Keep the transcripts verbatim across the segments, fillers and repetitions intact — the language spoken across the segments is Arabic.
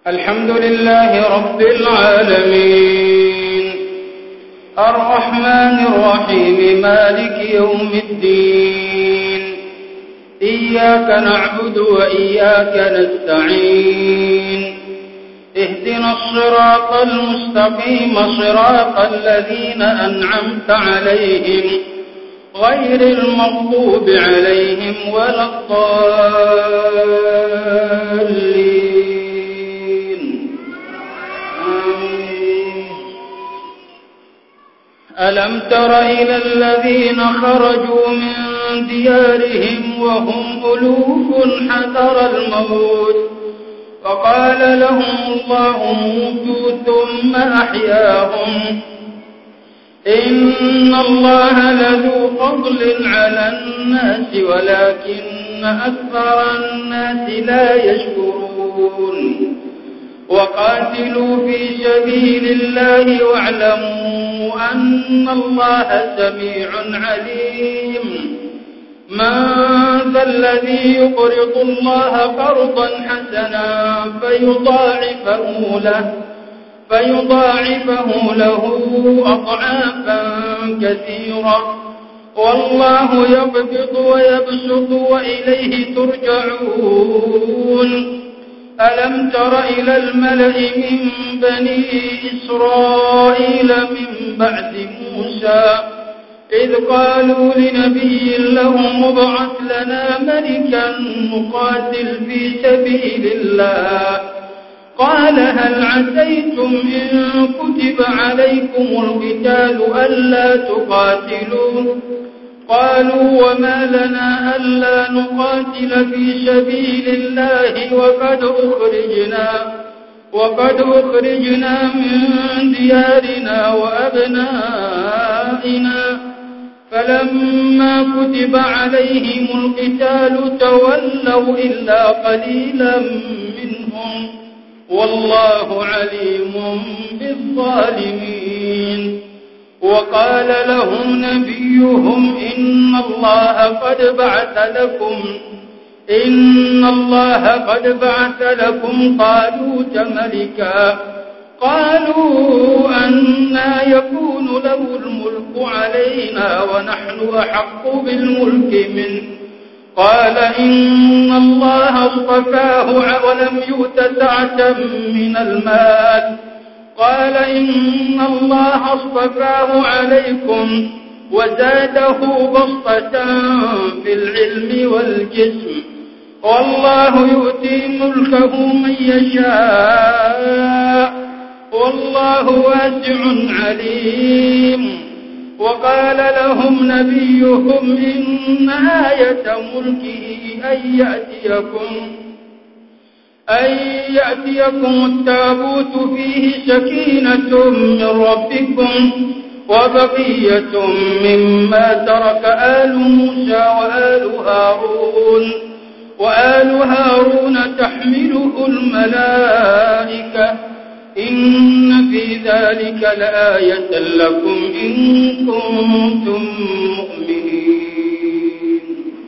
الحمد لله رب العالمين الرحمن الرحيم مالك يوم الدين إياك نعبد وإياك نستعين اهدنا الصراط المستقيم صراط الذين أنعمت عليهم غير المغضوب عليهم ولا الضالين آمين. ألم تر إلى الذين خرجوا من ديارهم وهم ألوف حذر الموت فقال لهم الله موتوا ثم أحياهم إن الله لذو فضل على الناس ولكن أكثر الناس لا يشكرون وقاتلوا في سبيل الله واعلموا أن الله سميع عليم من ذا الذي يقرض الله قرضا حسنا فيضاعفه له فيضاعفه له أضعافا كثيرة والله يقبض ويبسط وإليه ترجعون. ألم تر إلى الملأ من بني إسرائيل من بعد موسى إذ قالوا لنبي لهم ابعث لنا ملكا نقاتل في سبيل الله قال هل عسيتم إن كتب عليكم القتال ألا تقاتلوا قالوا وما لنا ألا نقاتل في سبيل الله وقد أخرجنا وقد أخرجنا من ديارنا وأبنائنا فلما كتب عليهم القتال تولوا إلا قليلا منهم والله عليم بالظالمين. وقال لهم نبيهم إن الله قد بعث لكم إن الله قد بعث لكم طالوت ملكا قالوا أنى يكون له الملك علينا ونحن أحق بالملك منه قال إن الله اصطفاه ولم يؤت سعة من المال قال إن الله اصطفاه عليكم وزاده بسطة في العلم والجسم والله يؤتي ملكه من يشاء والله واسع عليم. وقال لهم نبيهم إن آية ملكه أن يأتيكم أن يأتيكم التابوت فيه سكينة من ربكم وبقية مما ترك آل موسى وآل هارون وآل هارون تحمله الملائكة إن في ذلك لآية لكم إن كنتم مؤمنين.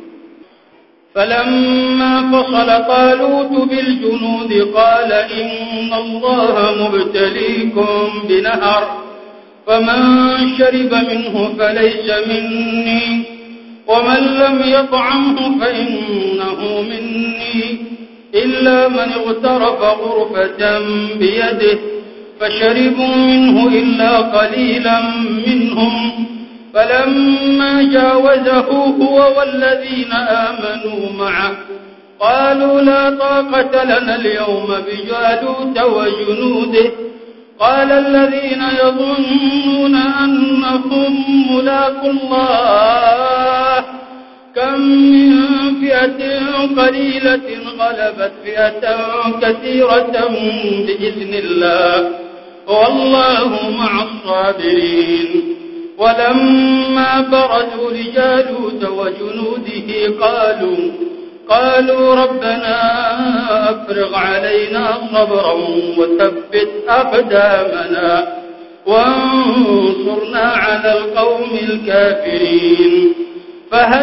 فلما فصل طالوت بالجنود قال إن الله مبتليكم بنهر فمن شرب منه فليس مني ومن لم يطعمه فإنه مني إلا من اغترف غرفة بيده فشربوا منه إلا قليلا منهم فلما جاوزه هو والذين آمنوا معه قالوا لا طاقة لنا اليوم بجالوت وجنوده قال الذين يظنون أنهم ملاقو الله كم من فئة قليلة غلبت فئة كثيرة بإذن الله والله مع الصابرين. ولما برزوا لجالوت وجنوده قالوا قالوا ربنا أفرغ علينا صبرا وثبت أقدامنا وانصرنا على القوم الكافرين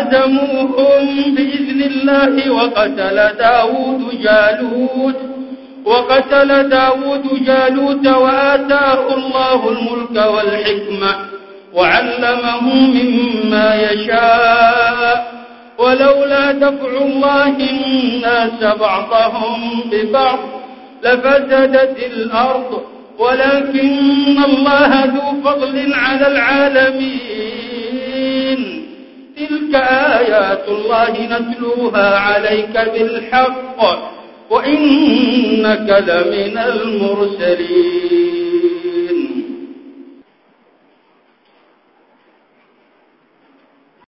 فهزموهم بإذن الله وقتل داود جالوت وقتل داود جالوت وآتاه الله الملك والحكمة وعلمه مما يشاء ولولا دفع الله الناس بعضهم ببعض لفسدت الأرض ولكن الله ذو فضل على العالمين تلك آيات الله نتلوها عليك بالحق وإنك لمن المرسلين